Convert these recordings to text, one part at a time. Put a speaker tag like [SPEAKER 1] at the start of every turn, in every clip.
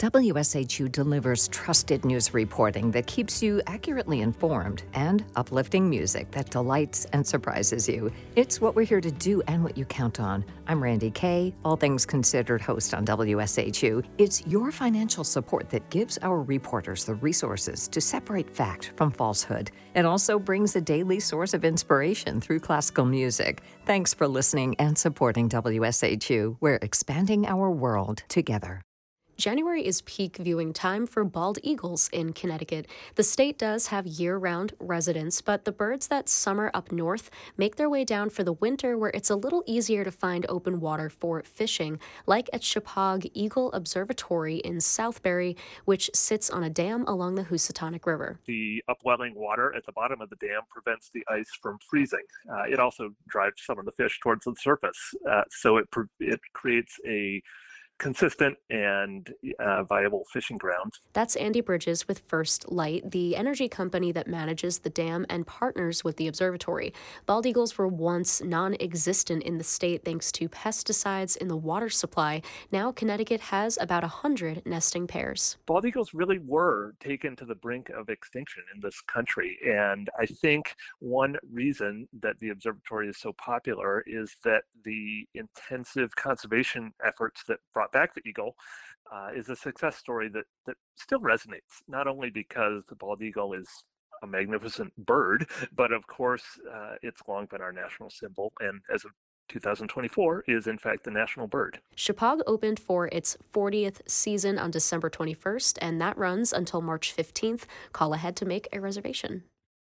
[SPEAKER 1] WSHU delivers trusted news reporting that keeps you accurately informed and uplifting music that delights and surprises you. It's what we're here to do and what you count on. I'm Randy Kay, All Things Considered host on WSHU. It's your financial support that gives our reporters the resources to separate fact from falsehood. It also brings a daily source of inspiration through classical music. Thanks for listening and supporting WSHU. We're expanding our world together.
[SPEAKER 2] January is peak viewing time for bald eagles in Connecticut. The state does have year-round residents, but the birds that summer up north make their way down for the winter, where it's a little easier to find open water for fishing, like at Chippewa Eagle Observatory in Southbury, which sits on a dam along the Housatonic River.
[SPEAKER 3] The upwelling water at the bottom of the dam prevents the ice from freezing. It also drives some of the fish towards the surface, so it creates a consistent and viable fishing grounds.
[SPEAKER 2] That's Andy Bridges with First Light, the energy company that manages the dam and partners with the observatory. Bald eagles were once non-existent in the state thanks to pesticides in the water supply. Now Connecticut has about 100 nesting pairs.
[SPEAKER 3] Bald eagles really were taken to the brink of extinction in this country, and I think one reason that the observatory is so popular is that the intensive conservation efforts that brought back the eagle is a success story that still resonates, not only because the bald eagle is a magnificent bird, but of course it's long been our national symbol, and as of 2024 is in fact the national bird.
[SPEAKER 2] Chippewa opened for its 40th season on December 21st, and that runs until March 15th. Call ahead to make a reservation.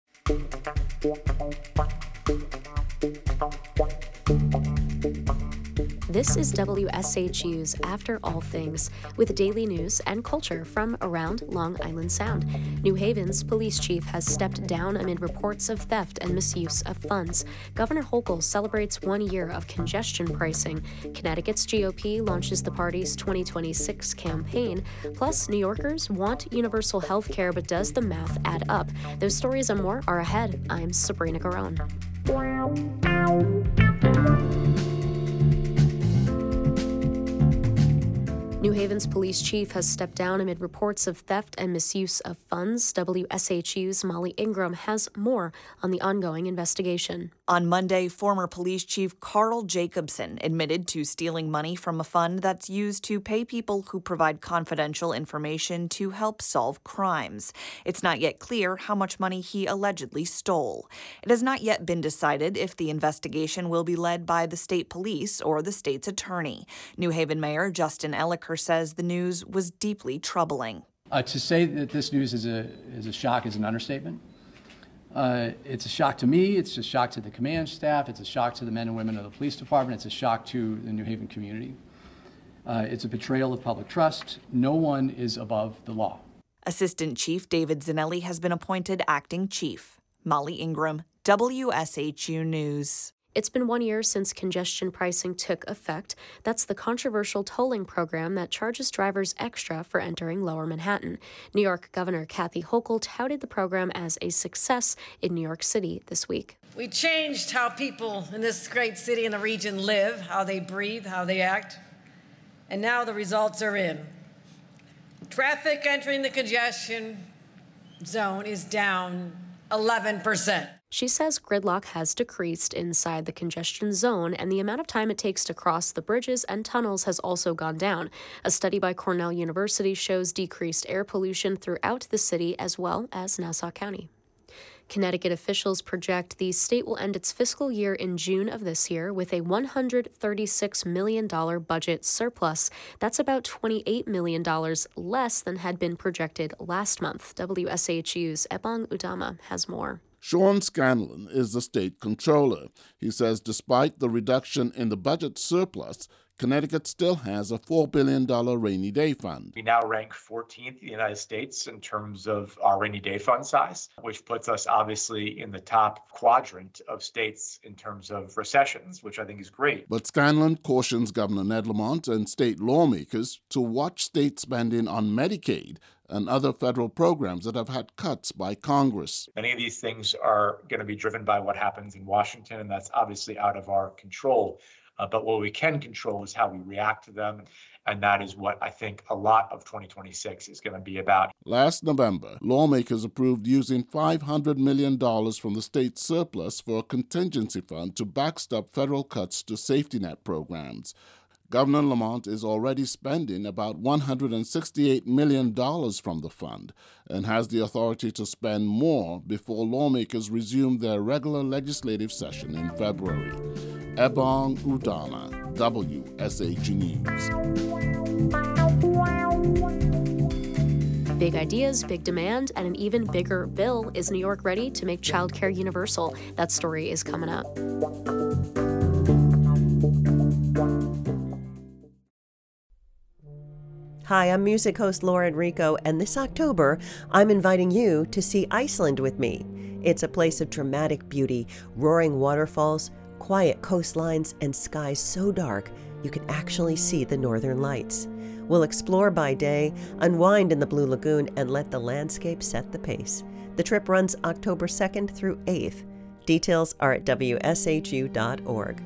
[SPEAKER 2] This is WSHU's After All Things, with daily news and culture from around Long Island Sound. New Haven's police chief has stepped down amid reports of theft and misuse of funds. Governor Hochul celebrates 1 year of congestion pricing. Connecticut's GOP launches the party's 2026 campaign. Plus, New Yorkers want universal health care, but does the math add up? Those stories and more are ahead. I'm Sabrina Garone. New Haven's police chief has stepped down amid reports of theft and misuse of funds. WSHU's Molly Ingram has more on the ongoing investigation.
[SPEAKER 4] On Monday, former police chief Carl Jacobson admitted to stealing money from a fund that's used to pay people who provide confidential information to help solve crimes. It's not yet clear how much money he allegedly stole. It has not yet been decided if the investigation will be led by the state police or the state's attorney. New Haven Mayor Justin Elicker says the news was deeply troubling.
[SPEAKER 5] To say that this news is a shock is an understatement. It's a shock to me, it's a shock to the command staff, it's a shock to the men and women of the police department, it's a shock to the New Haven community. It's a betrayal of public trust. No one is above the law.
[SPEAKER 4] Assistant Chief David Zanelli has been appointed acting chief. Molly Ingram, WSHU News.
[SPEAKER 2] It's been 1 year since congestion pricing took effect. That's the controversial tolling program that charges drivers extra for entering Lower Manhattan. New York Governor Kathy Hochul touted the program as a success in New York City this week.
[SPEAKER 6] We changed how people in this great city and the region live, how they breathe, how they act. And now the results are in. Traffic entering the congestion zone is down 11%.
[SPEAKER 2] She says gridlock has decreased inside the congestion zone, and the amount of time it takes to cross the bridges and tunnels has also gone down. A study by Cornell University shows decreased air pollution throughout the city as well as Nassau County. Connecticut officials project the state will end its fiscal year in June of this year with a $136 million budget surplus. That's about $28 million less than had been projected last month. WSHU's Ebong Udama has more.
[SPEAKER 7] Sean Scanlon is the state controller. He says despite the reduction in the budget surplus, Connecticut still has a $4 billion rainy day fund.
[SPEAKER 8] We now rank 14th in the United States in terms of our rainy day fund size, which puts us obviously in the top quadrant of states in terms of recessions, which I think is great.
[SPEAKER 7] But Scanlon cautions Governor Ned Lamont and state lawmakers to watch state spending on Medicaid and other federal programs that have had cuts by Congress.
[SPEAKER 8] Many of these things are going to be driven by what happens in Washington, and that's obviously out of our control. But what we can control is how we react to them And that is what I think a lot of 2026 is going to be about.
[SPEAKER 7] Last November, lawmakers approved using $500 million from the state surplus for a contingency fund to backstop federal cuts to safety net programs. Governor Lamont is already spending about $168 million from the fund and has the authority to spend more before lawmakers resume their regular legislative session in February. Ebong Udana, WSAG News.
[SPEAKER 2] Big ideas, big demand, and an even bigger bill. Is New York ready to make childcare universal? That story is coming up.
[SPEAKER 9] Hi, I'm music host Laura Enrico, and this October, I'm inviting you to see Iceland with me. It's a place of dramatic beauty, roaring waterfalls, quiet coastlines, and skies so dark you can actually see the northern lights. We'll explore by day, unwind in the Blue Lagoon, and let the landscape set the pace. The trip runs October 2nd through 8th. Details are at wshu.org.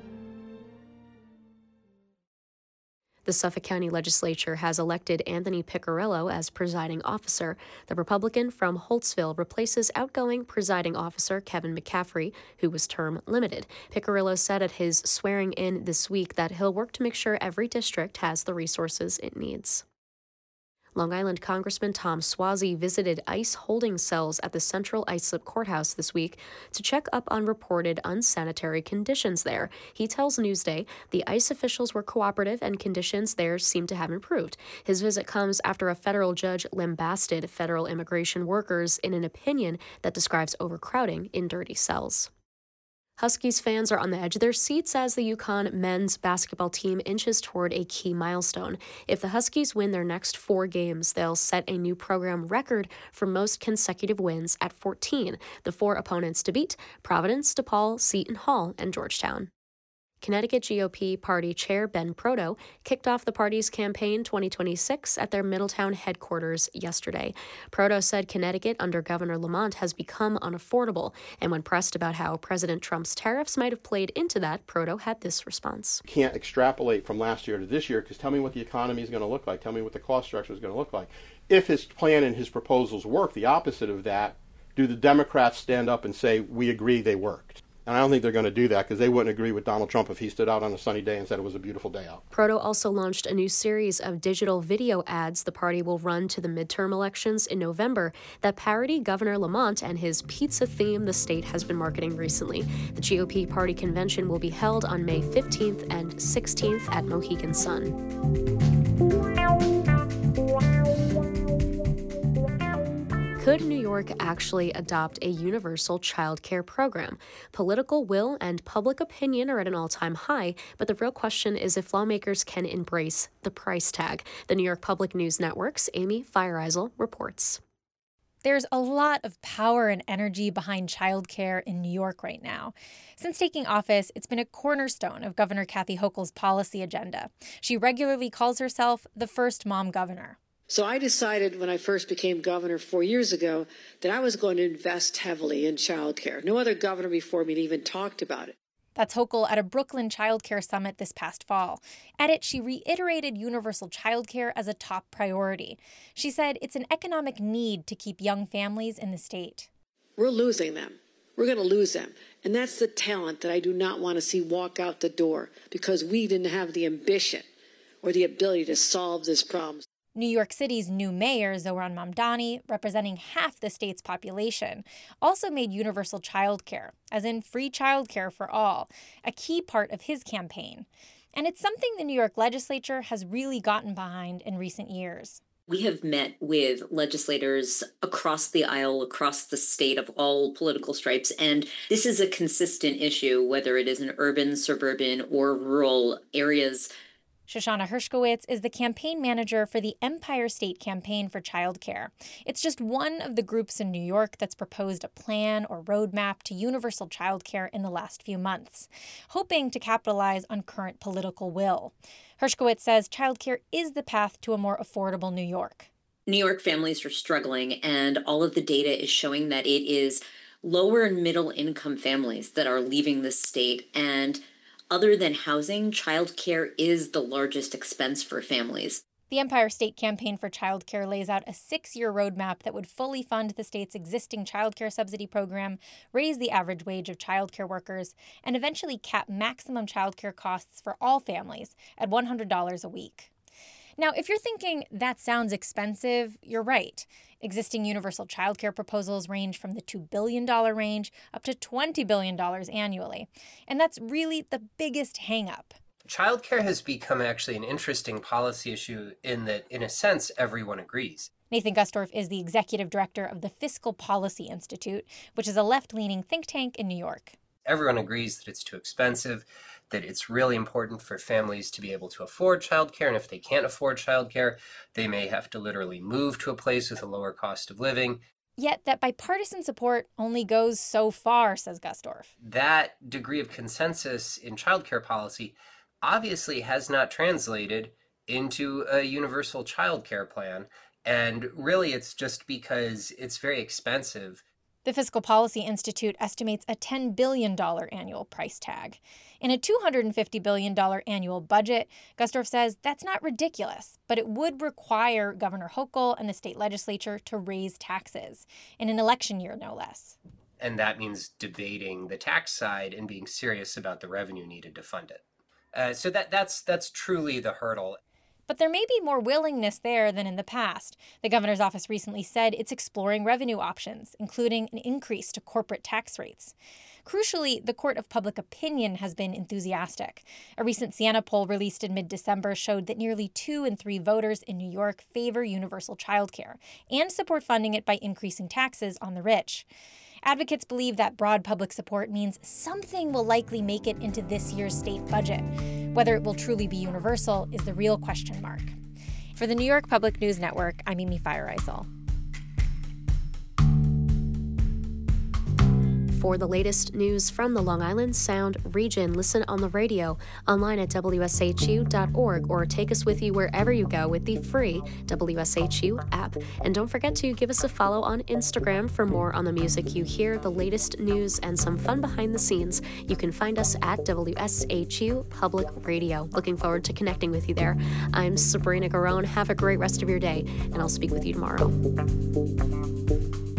[SPEAKER 2] The Suffolk County Legislature has elected Anthony Piccirillo as presiding officer. The Republican from Holtsville replaces outgoing presiding officer Kevin McCaffrey, who was term limited. Piccirillo said at his swearing-in this week that he'll work to make sure every district has the resources it needs. Long Island Congressman Tom Suozzi visited ICE holding cells at the Central Islip Courthouse this week to check up on reported unsanitary conditions there. He tells Newsday the ICE officials were cooperative and conditions there seem to have improved. His visit comes after a federal judge lambasted federal immigration workers in an opinion that describes overcrowding in dirty cells. Huskies fans are on the edge of their seats as the UConn men's basketball team inches toward a key milestone. If the Huskies win their next 4 games, they'll set a new program record for most consecutive wins at 14. The 4 opponents to beat: Providence, DePaul, Seton Hall, and Georgetown. Connecticut GOP Party Chair Ben Proto kicked off the party's campaign 2026 at their Middletown headquarters yesterday. Proto said Connecticut under Governor Lamont has become unaffordable, and when pressed about how President Trump's tariffs might have played into that, Proto had this response.
[SPEAKER 10] Can't extrapolate from last year to this year because tell me what the economy is going to look like. Tell me what the cost structure is going to look like. If his plan and his proposals work, the opposite of that, do the Democrats stand up and say, we agree they worked? And I don't think they're going to do that because they wouldn't agree with Donald Trump if he stood out on a sunny day and said it was a beautiful day out.
[SPEAKER 2] Proto also launched a new series of digital video ads the party will run to the midterm elections in November that parody Governor Lamont and his pizza theme the state has been marketing recently. The GOP party convention will be held on May 15th and 16th at Mohegan Sun. Could New York actually adopt a universal child care program? Political will and public opinion are at an all-time high, but the real question is if lawmakers can embrace the price tag. The New York Public News Network's Amy Feiereisel reports.
[SPEAKER 11] There's a lot of power and energy behind childcare in New York right now. Since taking office, it's been a cornerstone of Governor Kathy Hochul's policy agenda. She regularly calls herself the first mom governor.
[SPEAKER 6] So I decided when I first became governor 4 years ago that I was going to invest heavily in childcare. No other governor before me even talked about it.
[SPEAKER 11] That's Hochul at a Brooklyn childcare summit this past fall. At it, she reiterated universal childcare as a top priority. She said it's an economic need to keep young families in the state.
[SPEAKER 6] We're losing them. We're going to lose them. And that's the talent that I do not want to see walk out the door because we didn't have the ambition or the ability to solve this problem.
[SPEAKER 11] New York City's new mayor, Zohran Mamdani, representing half the state's population, also made universal childcare, as in free childcare for all, a key part of his campaign. And it's something the New York legislature has really gotten behind in recent years.
[SPEAKER 12] We have met with legislators across the aisle, across the state of all political stripes, and this is a consistent issue, whether it is in urban, suburban, or rural areas.
[SPEAKER 11] Shoshana Hershkowitz is the campaign manager for the Empire State Campaign for Childcare. It's just one of the groups in New York that's proposed a plan or roadmap to universal childcare in the last few months, hoping to capitalize on current political will. Hershkowitz says childcare is the path to a more affordable New York.
[SPEAKER 12] New York families are struggling, and all of the data is showing that it is lower and middle income families that are leaving the state, and Other than housing, childcare is the largest expense for families.
[SPEAKER 11] The Empire State Campaign for Childcare lays out a 6-year roadmap that would fully fund the state's existing childcare subsidy program, raise the average wage of childcare workers, and eventually cap maximum childcare costs for all families at $100 a week. Now, if you're thinking that sounds expensive, you're right. Existing universal childcare proposals range from the $2 billion range up to $20 billion annually. And that's really the biggest hang-up.
[SPEAKER 13] Childcare has become actually an interesting policy issue in that, in a sense, everyone agrees.
[SPEAKER 11] Nathan Gustorf is the executive director of the Fiscal Policy Institute, which is a left-leaning think tank in New York.
[SPEAKER 13] Everyone agrees that it's too expensive, that it's really important for families to be able to afford childcare, and if they can't afford childcare, they may have to literally move to a place with a lower cost of living.
[SPEAKER 11] Yet that bipartisan support only goes so far, says Gustorf.
[SPEAKER 13] That degree of consensus in childcare policy obviously has not translated into a universal childcare plan, and really it's just because it's very expensive.
[SPEAKER 11] The Fiscal Policy Institute estimates a $10 billion annual price tag. In a $250 billion annual budget, Gustorf says that's not ridiculous, but it would require Governor Hochul and the state legislature to raise taxes, in an election year no less.
[SPEAKER 13] And that means debating the tax side and being serious about the revenue needed to fund it. So that's truly the hurdle.
[SPEAKER 11] But there may be more willingness there than in the past. The governor's office recently said it's exploring revenue options, including an increase to corporate tax rates. Crucially, the court of public opinion has been enthusiastic. A recent Siena poll released in mid-December showed that nearly 2 in 3 voters in New York favor universal childcare and support funding it by increasing taxes on the rich. Advocates believe that broad public support means something will likely make it into this year's state budget. Whether it will truly be universal is the real question mark. For the New York Public News Network, I'm Amy Feiereisel.
[SPEAKER 2] For the latest news from the Long Island Sound region, listen on the radio, online at WSHU.org, or take us with you wherever you go with the free WSHU app. And don't forget to give us a follow on Instagram for more on the music you hear, the latest news, and some fun behind the scenes. You can find us at WSHU Public Radio. Looking forward to connecting with you there. I'm Sabrina Garone. Have a great rest of your day, and I'll speak with you tomorrow.